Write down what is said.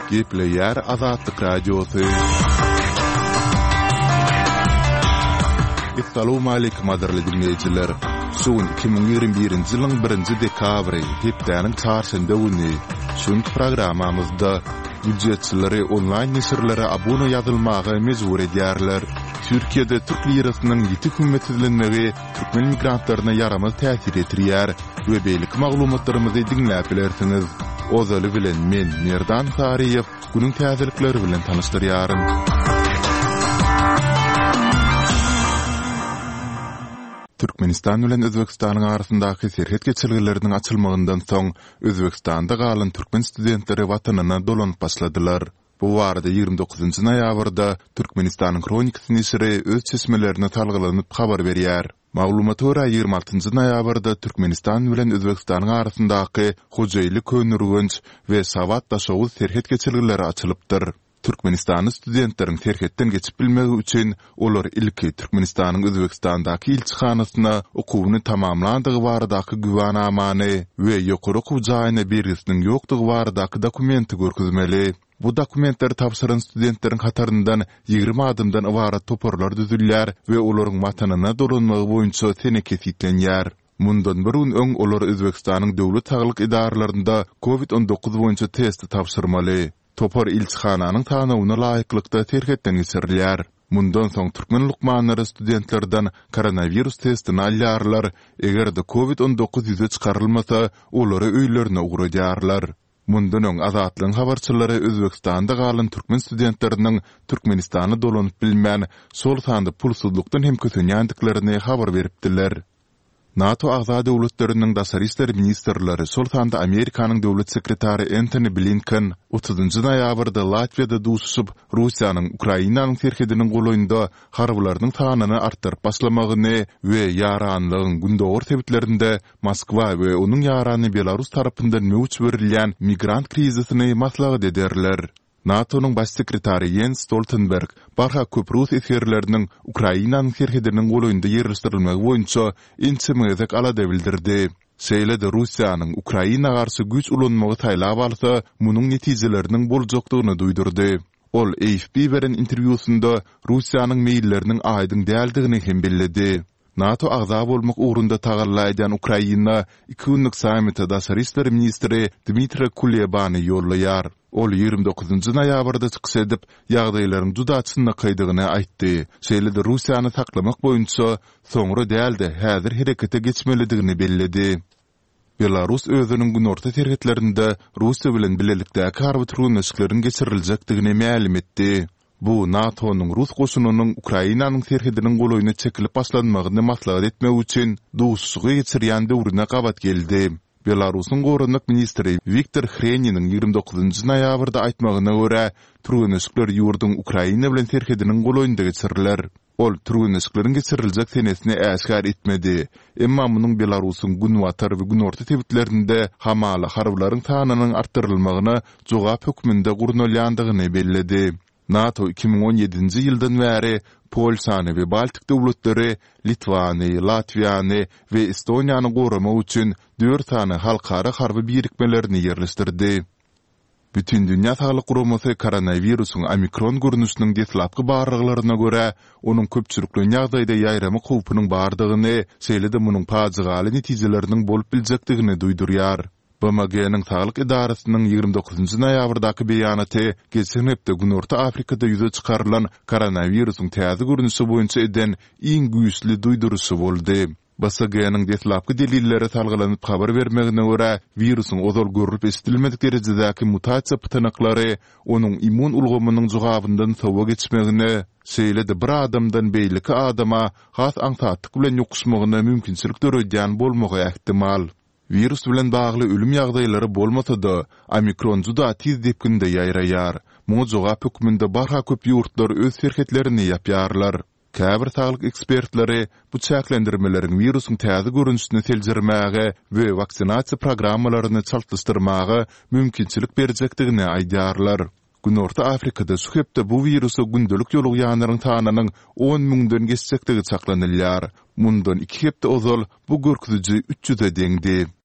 Gepleyer Azatlyk Radiosu. Assalamu alaykum aderli dinleyijiler. Şuň 2021-nji ýylyň 1-nji dekabry hepdeniň çarşamba güni şuňky programamyzda büdjetçileri onlaýn nesirlere abone ýazylmagy mejbur edýärler. Türkiýede türk lirasynyň ýiti hümmetlenmegi türkmen migrantlaryna ýaramaz täsir etdirýär we beýlik maglumatlarymyzy dinläp bilersiňiz. Ozaly bilen men Merdan Tariýew günüň täzelikleri bilen tanışdyrýarym. Türkmenistan bilen Özbekistanyň arasyndaky serhet geçirgileriniň açylmagyndan soň Özbekistanda galan türkmen studentleri watanyna dolanyp başladylar. Bu barada 29-njy noýabrda Türkmenistanyň Kronikasy nesiri öz çeşmelerini talgylanyp habar berýär. Maglumat görä 26-njy noýabrda Türkmenistan bilen Özbekistanyň arasyndaky hojaýlyk könürgünç we sawat daşawy serhet geçirgileri açylypdyr. Türkmenistan studentleriň terhetden geçip bilmegi üçin olar ilki Türkmenistanyň Özbekistandaky elçixanasyna okuwyny tamamlandygy baradaky güwanamany we ýokary okuw jaýyna bergisiniň ýokdugy baradaky dokumenti görkezmeli. Bu dokumentleri tapşyran studentleriň hataryndan 20 adymdan ibarat toporlar düzülýär we olaryň watanyna dolanmagy boýunça teneke sitlenýär. Mundan bir gün öň olar Özbekistanyň döwlet saglyk idarelerinde COVID-19 boýunça testi tapşyrmaly. Topor elçixananyň tanawyna laýyklykda terhetden geçirilýär. Mundan soň türkmen lukmanlary studentlerden koronavirus testini alýarlar. Egerde COVID-19 ýüze çykarylmasa, olary öýlerine ugradýarlar. Mundan öň Azatlyň habarçylary Özbekistanda galan türkmen studentleriniň Türkmenistany dolanyp bilmän sol sanda pulsuzlukdan hem kötünýändiklerini habar beripdiler. NATO agza döwletleriniň daşary işler ministrleri sol sanda Amerikanyň döwlet sekretary Antony Blinken 30-njy noýabrda Latviýada duşup Russiýanyň Ukrainanyň terhediniň golaýynda harbylarynyň sanyny artdyryp başlamagyny we ýaranlygyň gündogor tebitlerinde Moskwa we onuň ýarany Belarus tarapyndan möwç berilýän migrant krizisini maslahat ederler. NATO'nun baş sekretary Jens Stoltenberg barha köp Rus esirleriniň Ukrainanyň terhediniň golaýynda ýerleşdirilmegi boýunça inçemezek alada bildirdi. Şeýle-de Russiýanyň Ukraina garşy güç ulanmagy taýlap alsa, munyň netijeleriniň boljakdygyny duýdurdy. Ol AFP beren interwýusunda Russiýanyň meýilleriniň aýdyň däldigini hem belledi. NATO agza bolmak ugrunda tagallaýan Ukraina 2 günlük sammitde daşary işler ministri Dmitry Kulebany ýollaýar. Ol 29-njy noýabrda çykyş edip ýagdaýlaryň juda çynna kydygyny aýtdy. Şeýle-de Russiýany saklamak boýunça soňra däldi, häzir herekete geçmelidigini belledi. Belarus özüniň günorta terhetlerinde Russiýa bilen bilelikdäki harby türgünleşikleriň geçiriljekdigini ma'lum etdi. Bu NATO'nun Rus goşunynyň Ukrainanyň terhediniň golaýyna çekilip başlanmagyny maslahat etmek üçin duşsugy geçirýän döwrüne gabat geldi. Belarusyň gorunluk ministri Viktor Hreninin 29-njy noýabrda aýtmagyna görä, türgünleşikler ýurduň Ukraina bilen terhediniň golaýynda geçiriler. Ol türgünleşikleriň geçiriljek senesini äşkar etmedi. Emma munyň Belarusyň günwatar we günorta tebitlerinde hamaly harbylaryň sanynyň artdyrylmagyna jogap hökmünde gurnalýandygyny belledi. NATO 2017-nji ýyldan bäri Polşany we Baltik döwletleri Litvany, Latviýany we Estoniýany goramak üçin 4 tane halkara harby birikmelerini ýerleşdirdi. Bütün dünýä saglyk guramasy koronawirusyň omikron görnüşiniň deslapky barlyklaryna görä, onuň köpçülikli ýagdaýda ýaýrama howpynyň bardygyny, şeýle-de munyň paýjaly netijeleriniň bolup biljekdigini duýdurýar. BMG'nin Sağlık İdarasının 29-njy noýabrdaky beýanaty geçen hepde Günorta Afrikada ýüze çykarylan koronawirusyň täze görnüşi boýunça eden iň güýçli duýduruşy boldy. BMG'nin deslapky delilleri salgylanyp habar bermegine görä, wirusyň ozal görülip estilmedik derejedäki mutasiýa pytanaklary onuň immun ulgamynyň jogabyndan sowa geçmegine, şeýle-de bir adamdan beýleki adama has aňsatlyk bilen ýokuşmagyna mümkinçilik döredýän bolmagy ähtimal. Virus bilen bagly ölüm ýagdaýlary bolmasa-da, omikron juda tiz depkinde ýaýraýar. Muňa jogap hökmünde barha köp ýurtlar öz serhetlerini ýapýarlar. Käbir saglyk ekspertleri bu çäklendirmeleriň wirusyň täze görünüşini seljirmäge we vaksinasiýa programmalaryny çaltystyrmaga mümkinçilik berjekdigini aýdýarlar. Günorta Afrikada şu hepde bu virusu gündelik ýolugýanlaryň tanynyň 10 000-den geçsekdigi çaklanylýar. Mundan 2 hepde ozal bu görküzüji 300'e deňdi.